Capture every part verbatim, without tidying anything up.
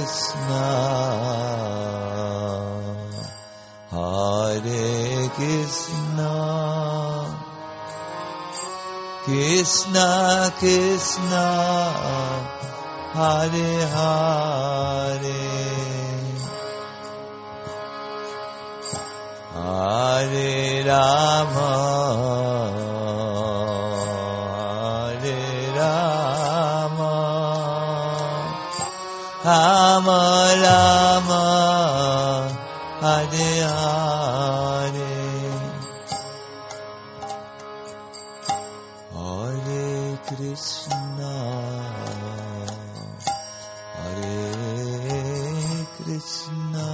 Krishna, Hare Krishna, Krishna Krishna, Hare Hare, Hare Rama, Rama Rama, Hare Hare, Hare Krishna, Hare Krishna,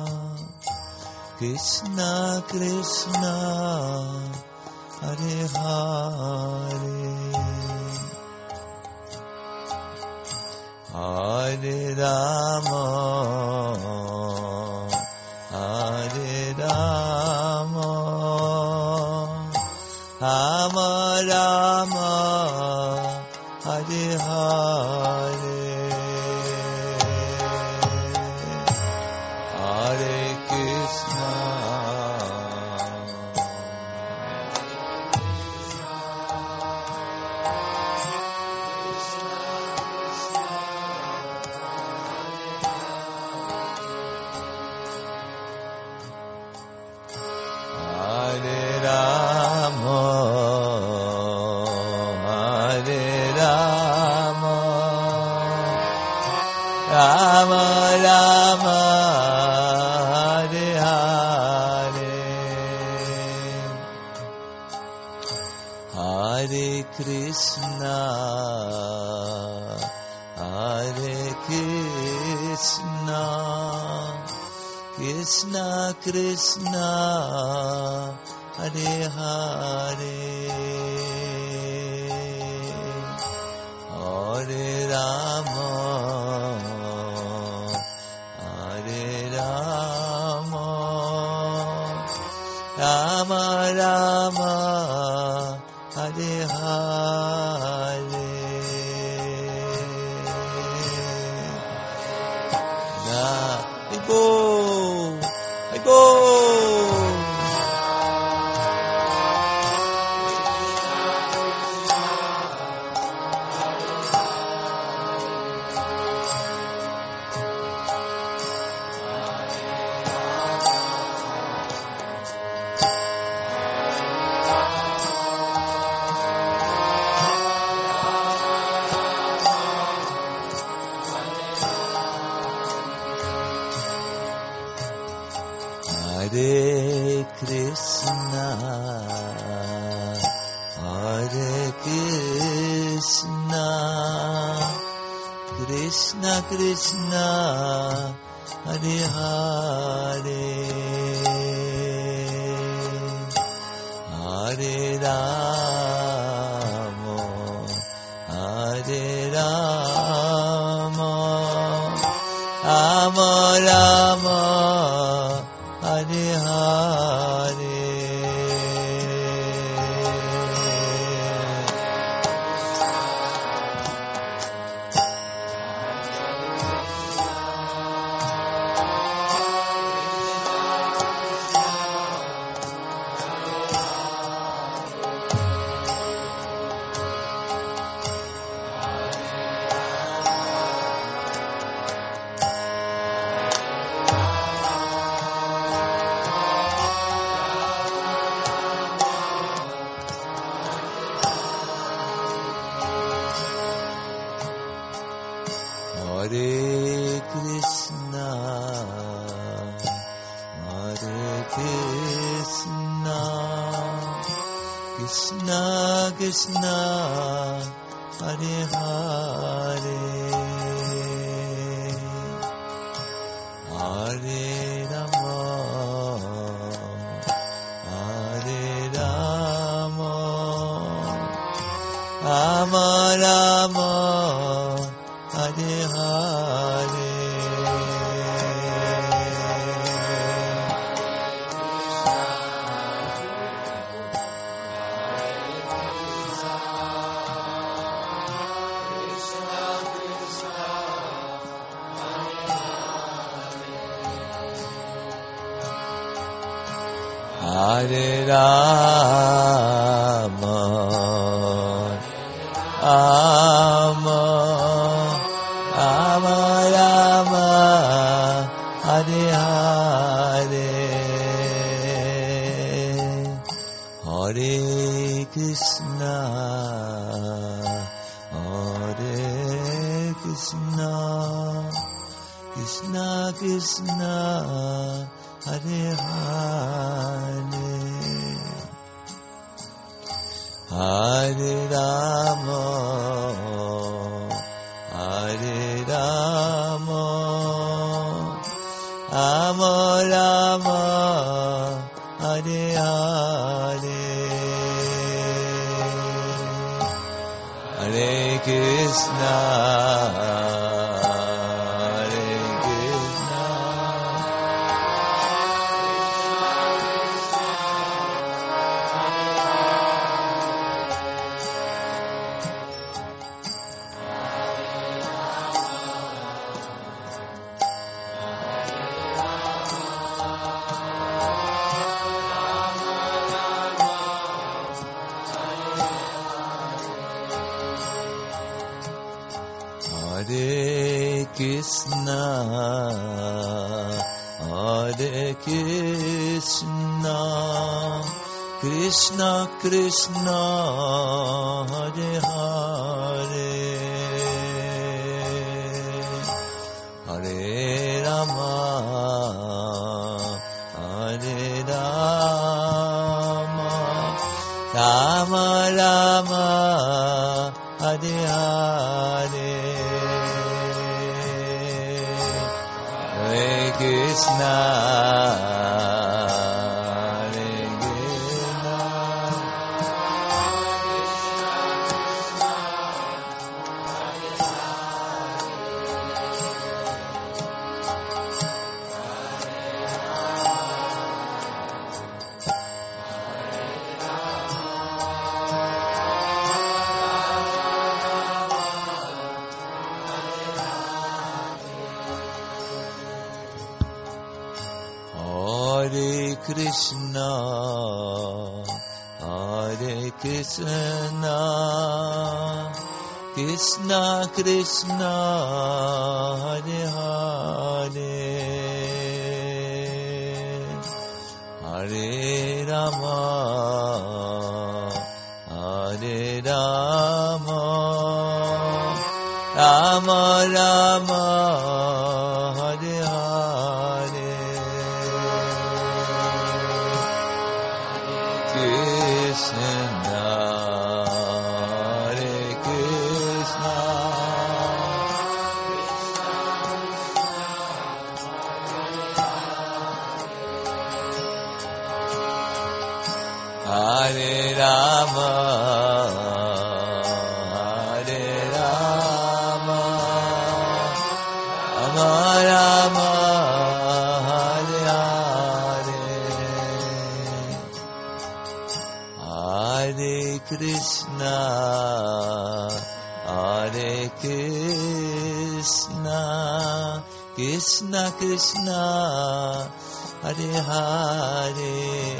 Krishna Krishna, Hare Hare, Hare Rama, Hare Rama, Rama Rama, Hare Hare, Hare Krishna, Rama Rama, Hare Hare, Hare Krishna, Hare Krishna, Krishna Krishna, Hare Hare, Hare Rama, Rama Rama, Hare Hare, na, I go, I go. Hare Krishna, Hare Krishna, Krishna Krishna, Hare Hare, Hare Rama, Hare Rama, Rama Rama, Hare Hare, Hare Krishna, Hare Krishna, Krishna Krishna, Hare Hare, Hare Rama, Hare Rama, Rama Rama, Hare Hare, Krishna Krishna, Hare Hare Rama, Rama, Rama Rama, Hare Hare, Hare Krishna, Hare Krishna, Krishna Krishna, Hare Hare, Hare Rama, Hare Rama, Rama Rama, Hare Hare, Hare Krishna, Hare Krishna, Hare Krishna, Krishna Krishna, Hare Hare, Hare Rama, Hare Rama, Rama Rama, Hare Hare, Hare Krishna, Hare Krishna, Hare Krishna, Hare Krishna, Krishna Krishna, Hare Hare, Hare Rama, Hare Rama, Rama Rama, Hare Hare, Krishna, Hare Krishna, Hare Rama, Hare Rama, Rama Rama, Hare Hare, Hare Krishna, Hare Krishna, Krishna Krishna, Hare Hare,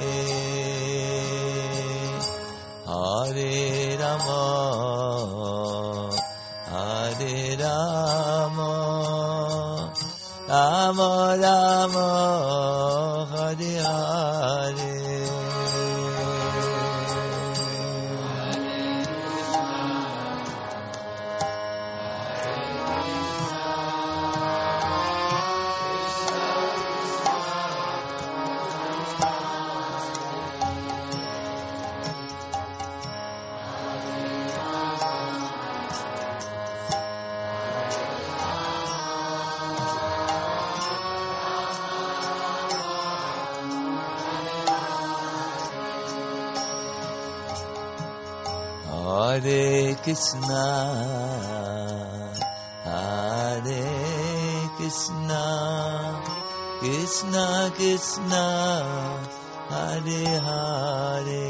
Hare Rama, Hare Rama, Rama Rama, Hare Hare, Hare Krishna, Hare Krishna, Krishna Krishna, Hare Hare,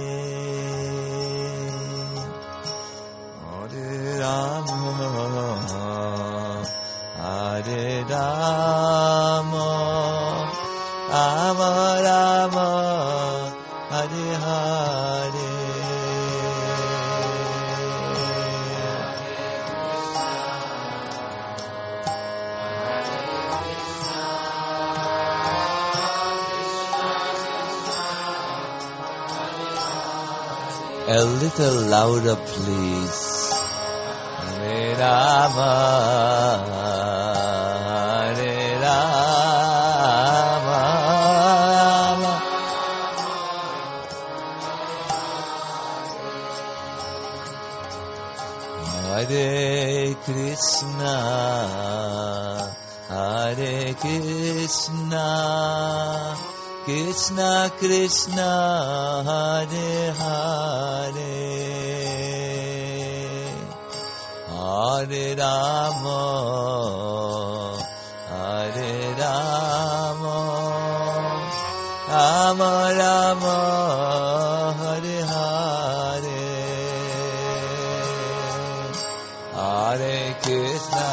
Hare Rama, Hare Rama, Rama Rama, A little louder, please. Hare Rama, Hare Rama, Hare Krishna, Hare Krishna, Krishna Krishna, Hare Hare, Hare Rama, Hare Rama, Rama Rama, Hare Hare, Hare Krishna.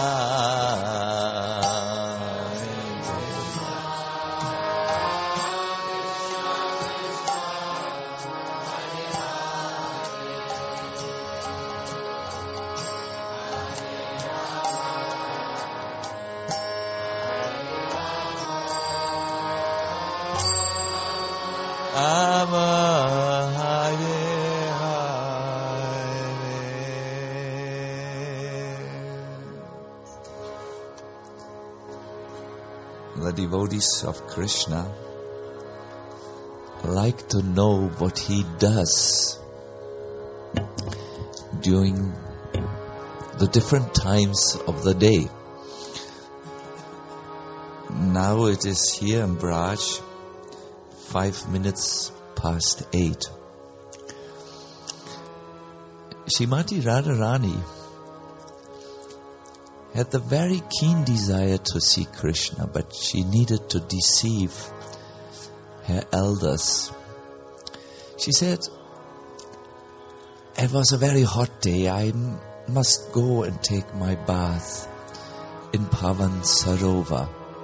The devotees of Krishna like to know what he does during the different times of the day. Now it is here in Braj, five minutes past eight. Srimati Radharani had the very keen desire to see Krishna, but she needed to deceive her elders. She said, it was a very hot day, I must go and take my bath in Pavan Sarovar.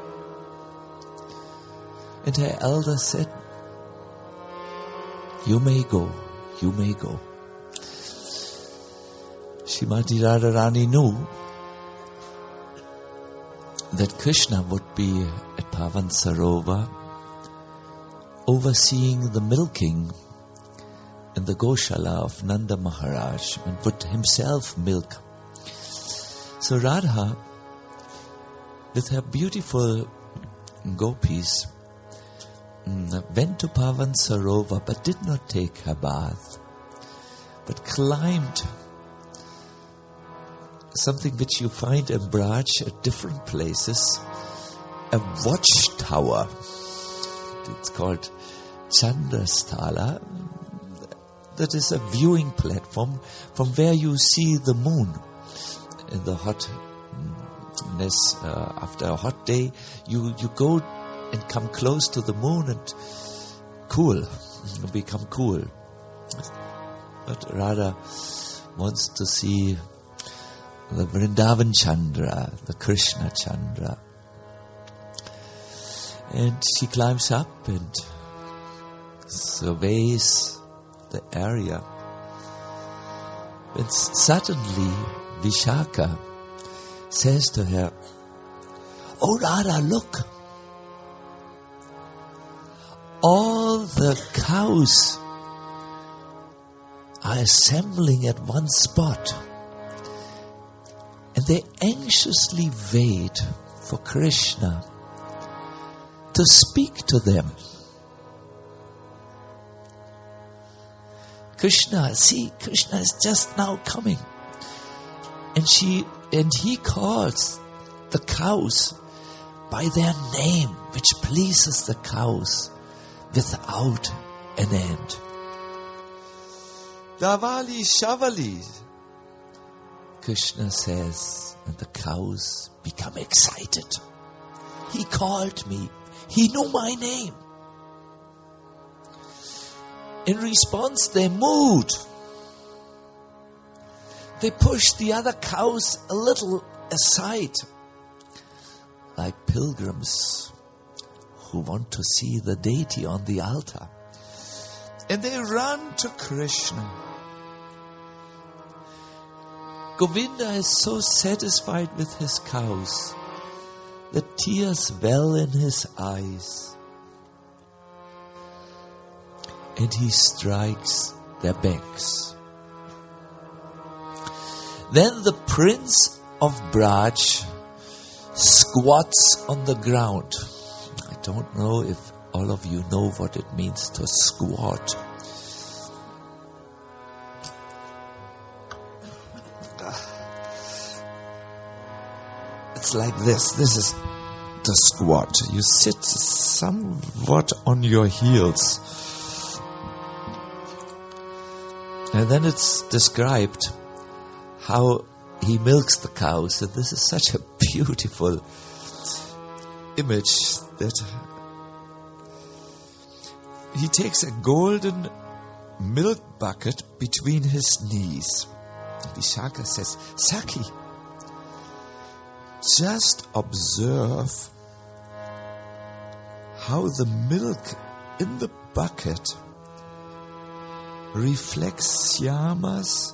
And her elders said, you may go, you may go. Srimati Radharani knew that Krishna would be at Pavan Sarovar overseeing the milking in the Goshala of Nanda Maharaj and would himself milk. So Radha, with her beautiful gopis, went to Pavan Sarovar but did not take her bath, but climbed something which you find in Braj at different places, a watchtower. It's called Chandrasthala. That is a viewing platform from where you see the moon in the hotness. Uh, after a hot day, you, you go and come close to the moon and cool, become cool. But Radha wants to see the Vrindavan Chandra, the Krishna Chandra. And she climbs up and surveys the area. And suddenly Vishaka says to her, "Oh Radha, look! All the cows are assembling at one spot. And they anxiously wait for Krishna to speak to them." Krishna, see, Krishna is just now coming. And she, and he calls the cows by their name, which pleases the cows without an end. Davali Shavali, Krishna says, and the cows become excited. He called me. He knew my name. In response, they mooed. They pushed the other cows a little aside, like pilgrims who want to see the deity on the altar. And they run to Krishna. Govinda is so satisfied with his cows that tears well in his eyes. And he strikes their backs. Then the prince of Braj squats on the ground. I don't know if all of you know what it means to squat. It's like this. This is the squat. You sit somewhat on your heels. And then it's described how he milks the cows. And this is such a beautiful image that he takes a golden milk bucket between his knees. Vishaka says, Saki, just observe how the milk in the bucket reflects Syama's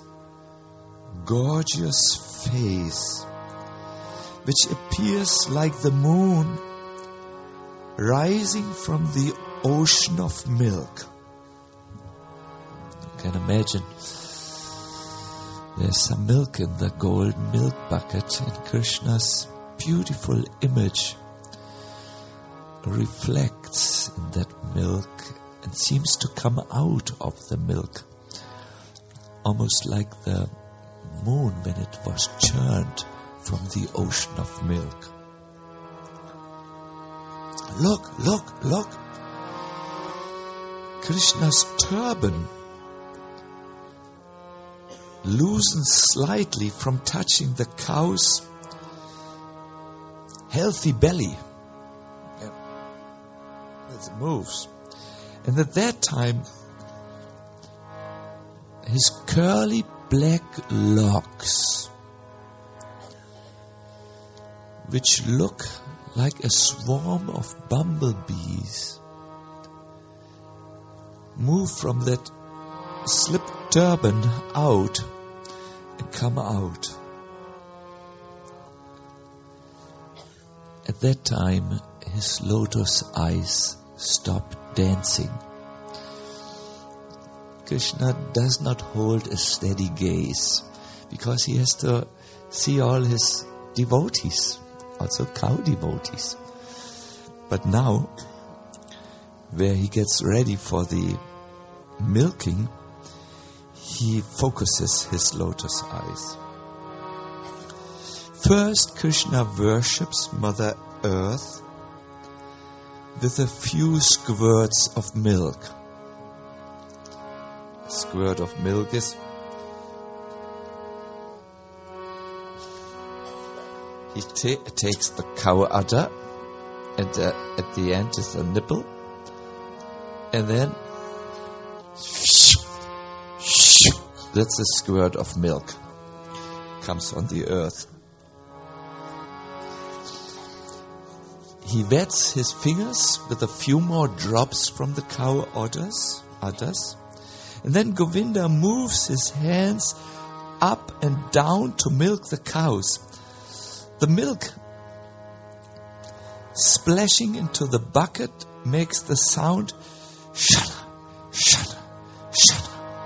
gorgeous face, which appears like the moon rising from the ocean of milk. You can imagine there's some milk in the golden milk bucket, and Krishna's beautiful image reflects in that milk and seems to come out of the milk, almost like the moon when it was churned from the ocean of milk. Look, look, look! Krishna's turban loosens slightly from touching the cow's healthy belly. As it moves. And at that time, his curly black locks, which look like a swarm of bumblebees, move from that slipped turban out and come out. At that time, his lotus eyes stop dancing. Krishna does not hold a steady gaze because he has to see all his devotees, also cow devotees. But now, where he gets ready for the milking, he focuses his lotus eyes. First, Krishna worships Mother Earth with a few squirts of milk. A squirt of milk is he ta- takes the cow udder, and uh, at the end is a nipple, and then that's a squirt of milk comes on the earth. He wets his fingers with a few more drops from the cow udders, udders, and then Govinda moves his hands up and down to milk the cows. The milk splashing into the bucket makes the sound shana, shana, shana.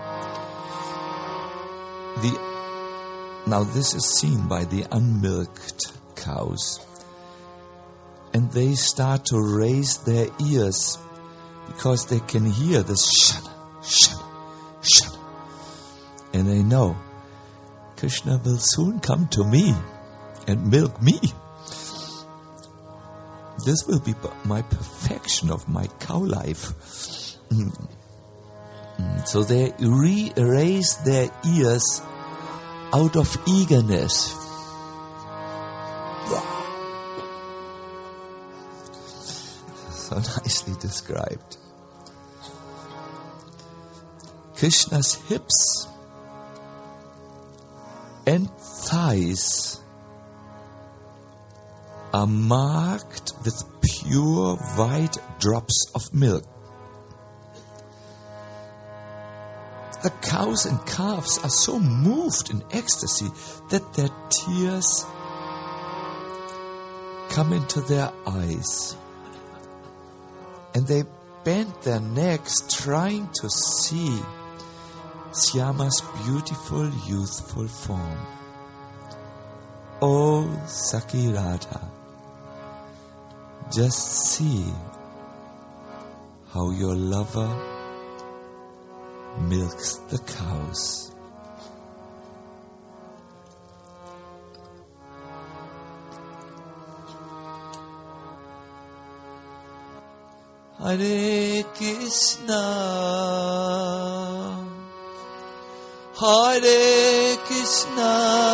The, now this is seen by the unmilked cows. And they start to raise their ears because they can hear this shana, shana, shana. And they know Krishna will soon come to me and milk me. This will be my perfection of my cow life. So they re- raise their ears out of eagerness. So nicely described. Krishna's hips and thighs are marked with pure white drops of milk. The cows and calves are so moved in ecstasy that their tears come into their eyes. And they bend their necks trying to see Syama's beautiful youthful form. Oh, Sakirata, just see how your lover milks the cows. Hare Krishna, Hare Krishna,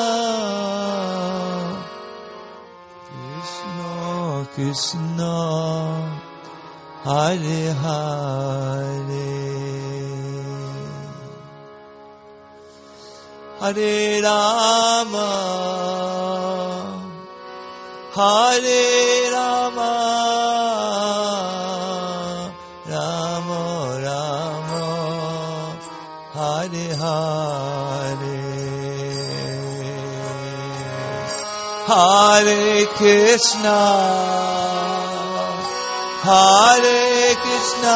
Krishna Krishna, Hare Hare, Hare Rama, Hare Rama, Rama Rama, Hare Hare, Hare Krishna, Hare Krishna,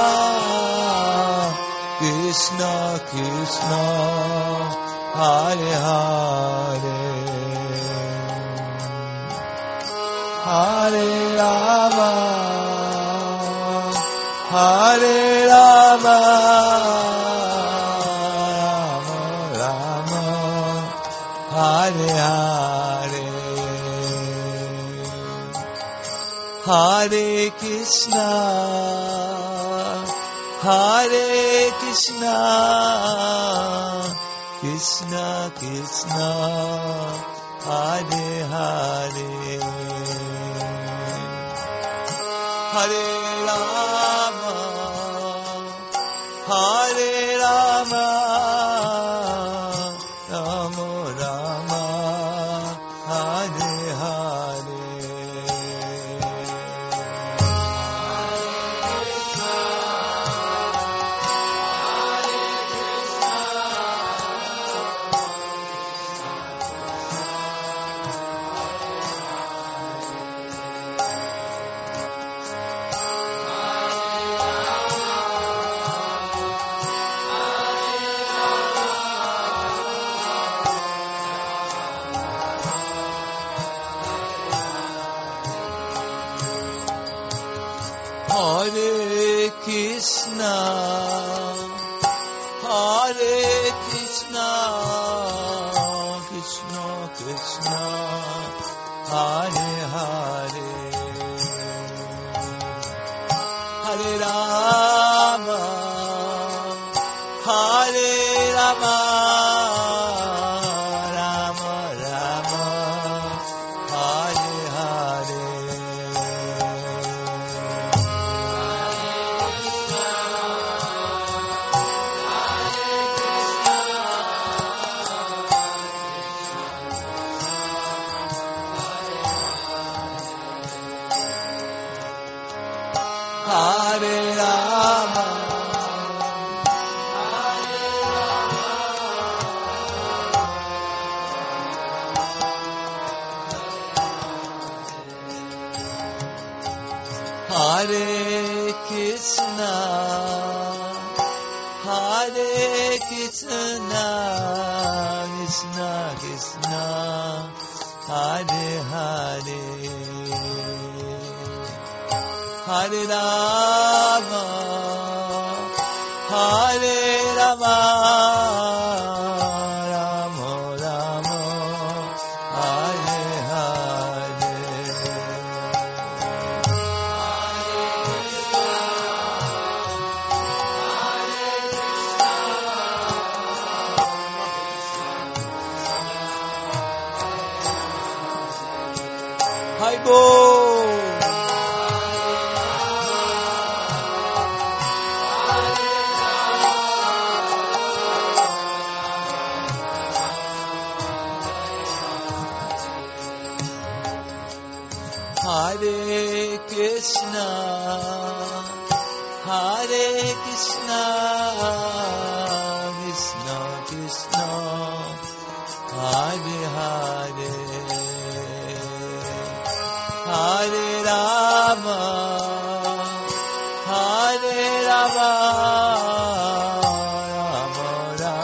Krishna Krishna, Hare Hare, Hare Rama, Hare Rama, Rama Rama, Hare Hare, Hare Krishna, Hare Krishna, Krishna Krishna, Hare Hare, Hare Rama, Hare Rama, Rama Rama, Hare Hare, Hare Krishna, Hare Krishna, Krishna Krishna, Hare Hare, Hare Rama, Hare Rama, Rama Rama, Hare Hare, Hare Rama, Hare Krishna, Hare Krishna, Krishna Krishna, Hare Hare, Hare Rama, Hare Rama, Rama Rama, Hare Hare, Hai Bo. Hare Krishna, Hare Krishna, Krishna Krishna, Hare Hare, Hare Rama, Hare Rama, Rama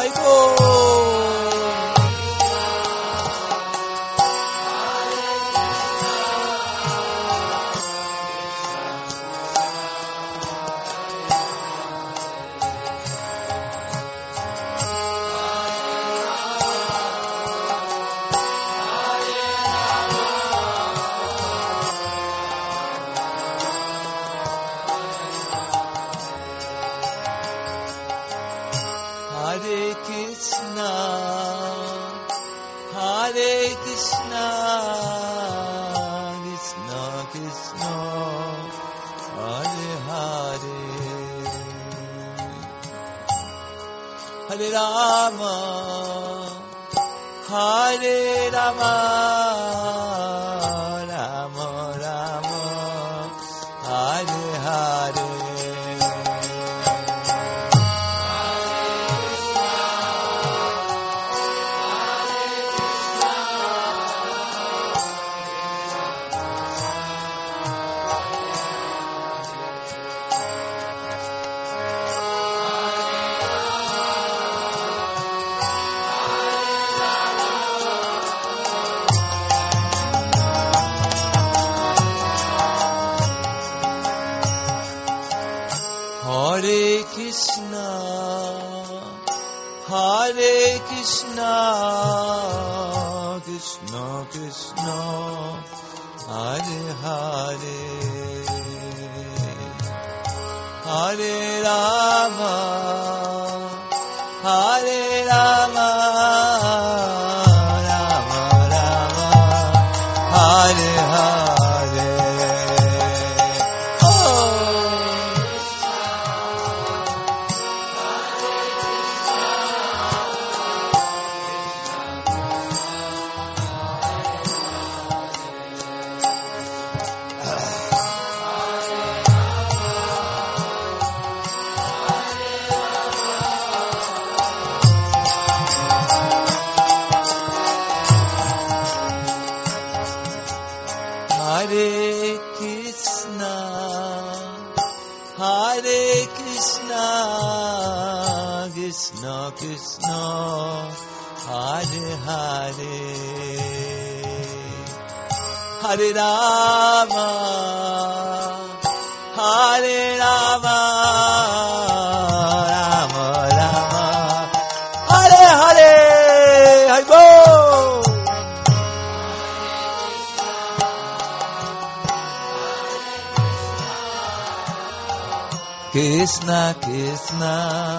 Krishna, Krishna,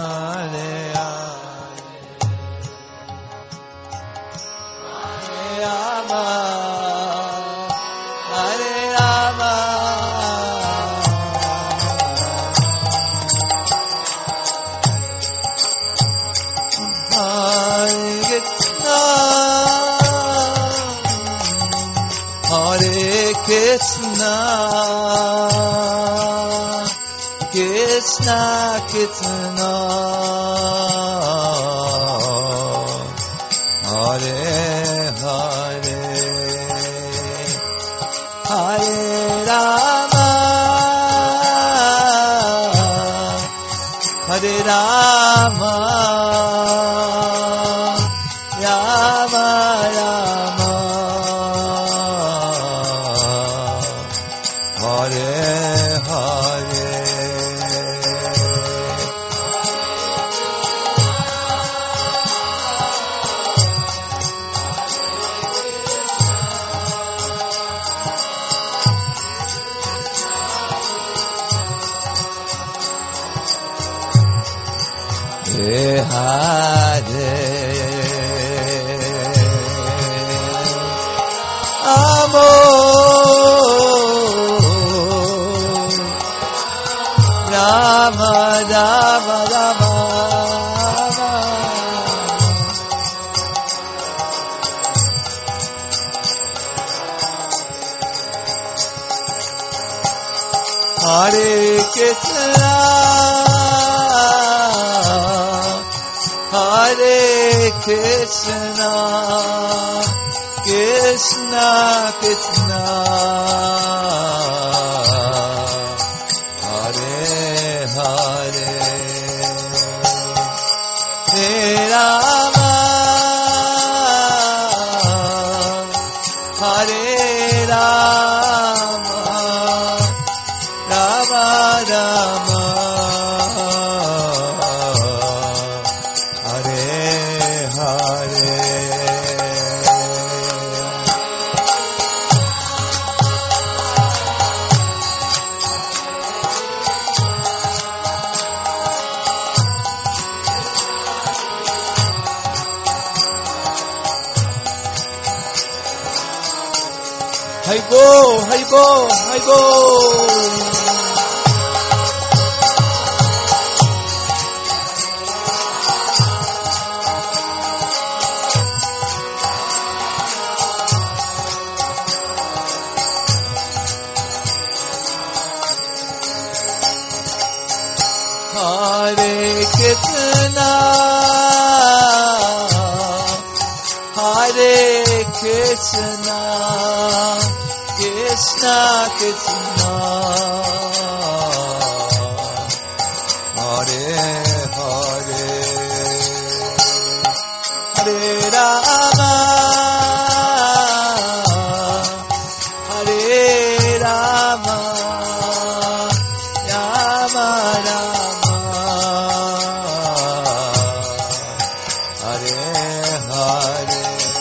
Hare Hare Rama, Hare Rama, Hare Krishna, Hare Krishna, Krishna, Krishna, Hare Hare, Hare Rama, Hare Rama, Rama Rama, Hare Hare. Hare Amor Rama Rama Rama Hare Krishna, Hare Krishna, Krishna Krishna, Hare Hare, Haribo, Haribo, Haribo. Hare Krishna, Hare Krishna, Krishna Krishna, Hare Hare, Hare Rama, Hare Rama, Rama Rama, Hare Hare.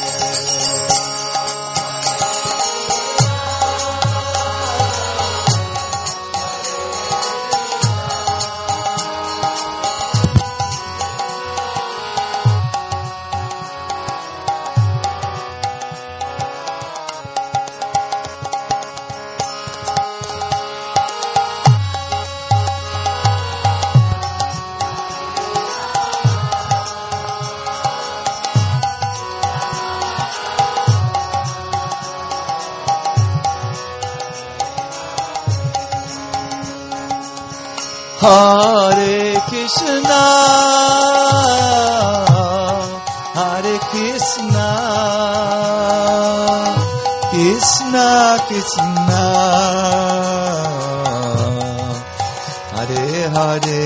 Hare Krishna, Hare Krishna, Krishna Krishna, Hare Hare,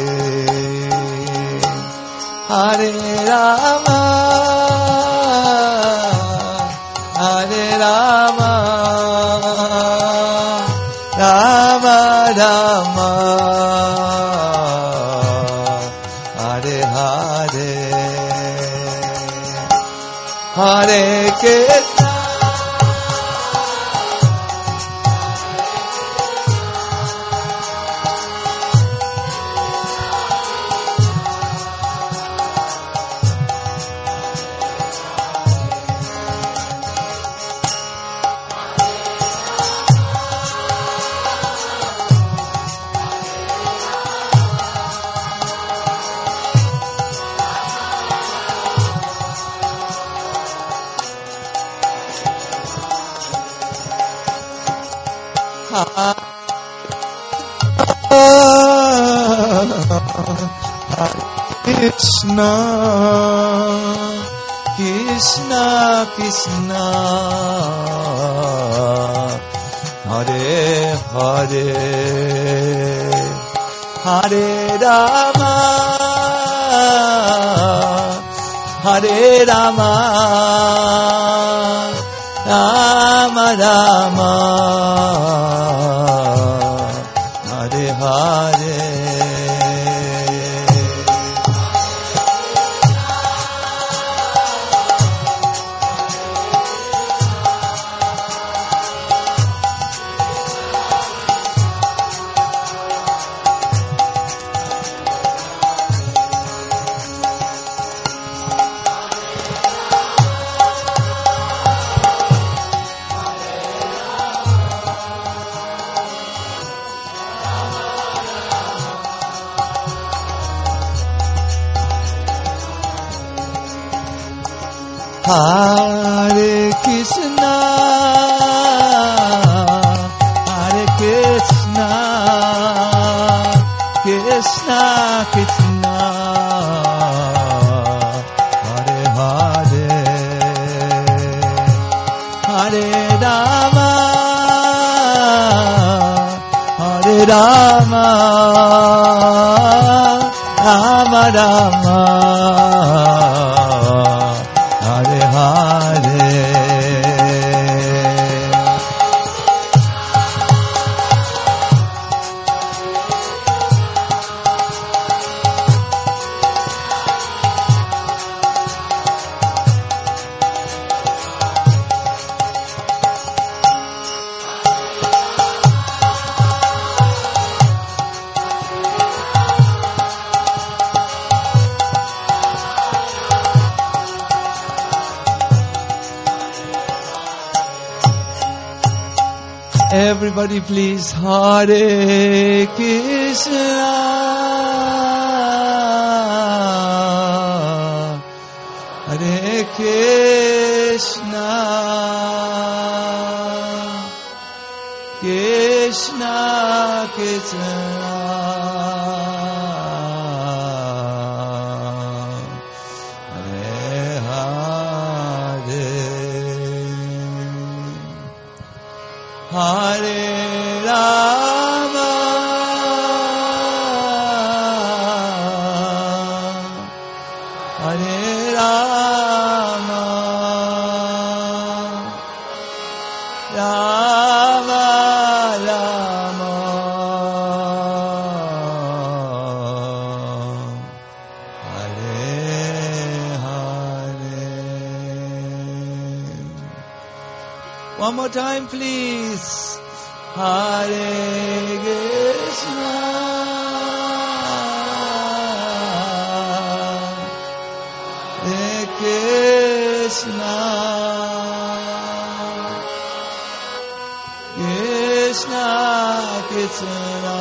Hare Rama, Hare Rama, Rama Rama, Hare Hare, Hare Krishna, Krishna, Krishna Krishna, Hare Hare, Hare Rama, Hare Rama, Rama Rama, Hare Hare. Hare Krishna, Hare Krishna, Krishna Krishna, Hare Hare, Hare Rama, Hare Rama, Rama Rama, Everybody please, Hare Krishna, Hare Krishna, Krishna Krishna, Hare Hare, Hare Rama, Hare Rama, Rama Rama, Hare Hare. One more time, please. Hare Krishna, Hare Krishna, Krishna Krishna,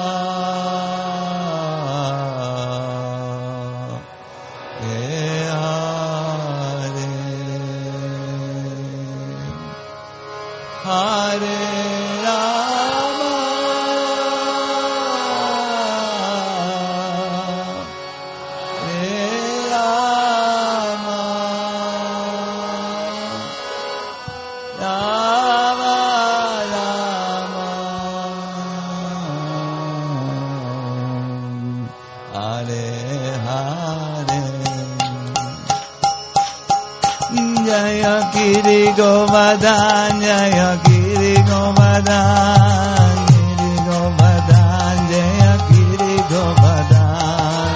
Hare Hare, Rama, Hare Rama, Rama Rama, Hare Hare. Jaya Giri Govardhan, Jaya Giri Govardhan, Giri Govardhan, Jaya Giri Govardhan.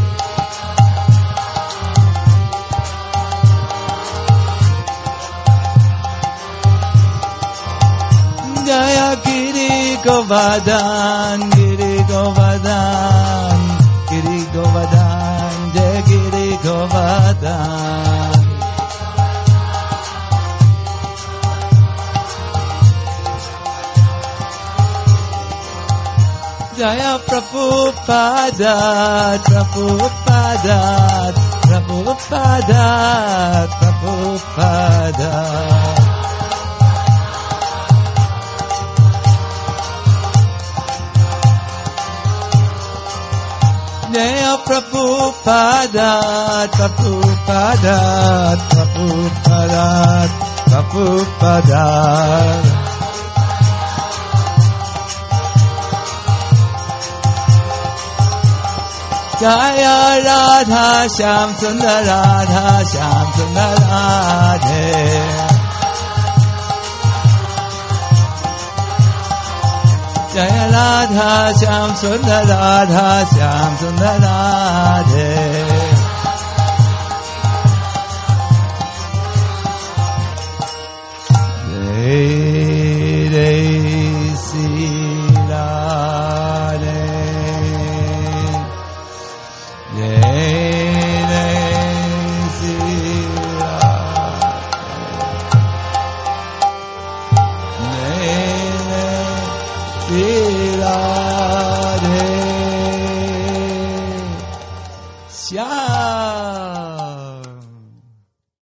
Jaya Giri Govardhan, Giri Govardhan, Giri Govardhan, Jaya Giri Govardhan. Jaya Prabhupada, Prabhupada, Prabhupada, Prabhupada. Jaya Prabhupada, Prabhupada, Prabhupada, Prabhupada. Jaya Radha Shyam Sundar Radha Shyam Sundar Radhe. Jaya Radha Shyam Sundar Radha Shyam Sundar Radhe.